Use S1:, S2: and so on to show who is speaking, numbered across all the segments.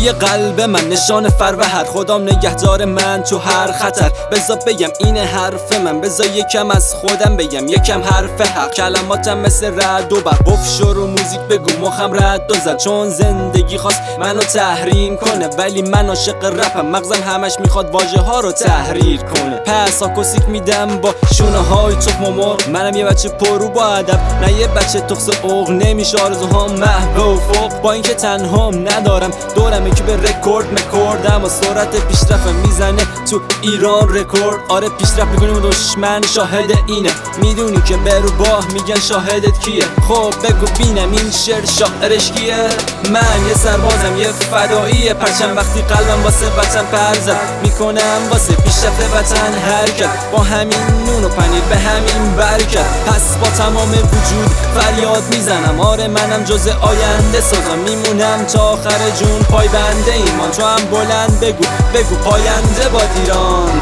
S1: روی قلب من نشان فرو هر خدام نگهدار من تو هر خطر. بذار بگم این حرف من، بذار یکم از خودم بگم، یکم حرف حق. کلماتم مثل رد و برق، بف شروع موزیک بگو مخم رد و زد. چون زندگی خواست منو تحریم کنه، ولی من عاشق رپم، مغزم همش میخواد واژه ها رو تحریر کنه. پس آکوستیک میدم با شونه های تخم و مرغ. منم یه بچه پرو با ادب، نه یه بچه تخص اوق. نمیشه آرزوهام محو و فوق، با اینکه تنهام ندارم دورم که به رکورد مکردم و سرعت پیشرفتم میزنه تو ایران رکورد. آره پیشرفت میکنیم و دشمن شاهد اینه، میدونی که برو باه میگن شاهدت کیه. خب بگو بینم این شعر شاعرش کیه؟ من یه سربازم، یه فداییه پرچم، وقتی قلبم واسه وطن پر زد میکنم واسه پیشرفت وطن حرکت. با همین نون و پنیر به همین برکت، پس با تمام وجود فریاد میزنم. آره منم جز آینده سازم، میمونم تا آخر جون پایبند ایمان. تو هم بلند بگو بگو پاینده باد ایران.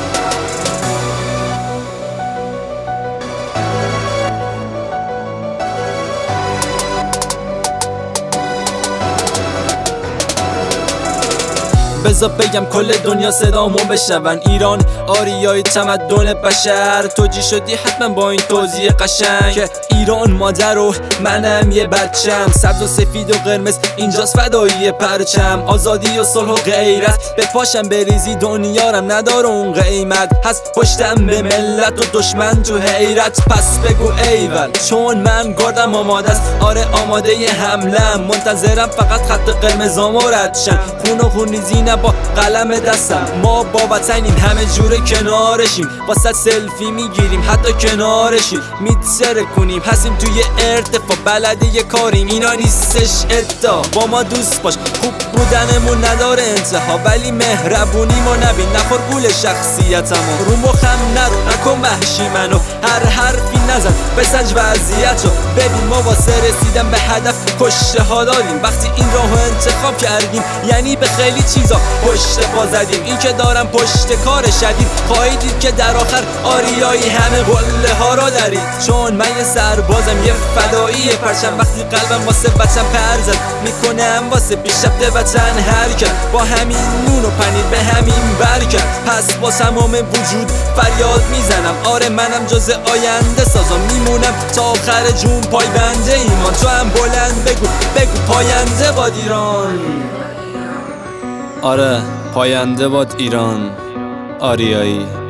S1: بذار بگم کل دنیا صدامو بشنون، ایران آریای تمدن بشر. توجی شدی حتما با این توضیح قشنگ که ایران مادر و منم یه بچم. سبز و سفید و قرمز اینجاست فدایی پرچم. آزادی و صلح و غیرت به پاشم بریزی، دنیارم نداره اون قیمت. هست پشتم به ملت و دشمن تو حیرت، پس بگو ایول چون من گردم آماده است. آره آماده ی حملم، منتظرم فقط خط قرمزامو رد شن. خون و خونریزی با قلم دستم، ما با وطنیم همه جوره کنارشیم. واسه سلفی میگیریم حتی کنارشیم، میتسره کنیم هستیم توی ارتفاع. بلده یه کاریم اینا نیستش ادعا. با ما دوست باش، خوب بودنمون نداره انتها، ولی مهربونی ما نبین، نخور گول شخصیتمو. رو مخم نرو نکن وحشی منو، هر حرفی نزن بسنج وضعیتو. ببین ما واسه رسیدن به هدف کشته ها دادیم. وقتی این راهو انتخاب کردیم یعنی به خیلی چیزا پشت پا زدیم. این که دارم پشت کار شدید، خواهید دید که در آخر آریایی همه قله ها را درید. چون من یه سربازم، یه فدایی پرچم، وقتی قلبم واسه وطن پر زد میکنم واسه پیشرفت وطن حرکت. با همین نون و پنیر به همین برکت، پس با تمام وجود فریاد میزنم. آره منم جز آینده سازم، میمونم تا آخر جون پایبنده ایمان. تو هم بلند بگو بگو پاینده باد ایران. آره پاینده باد ایران آریایی.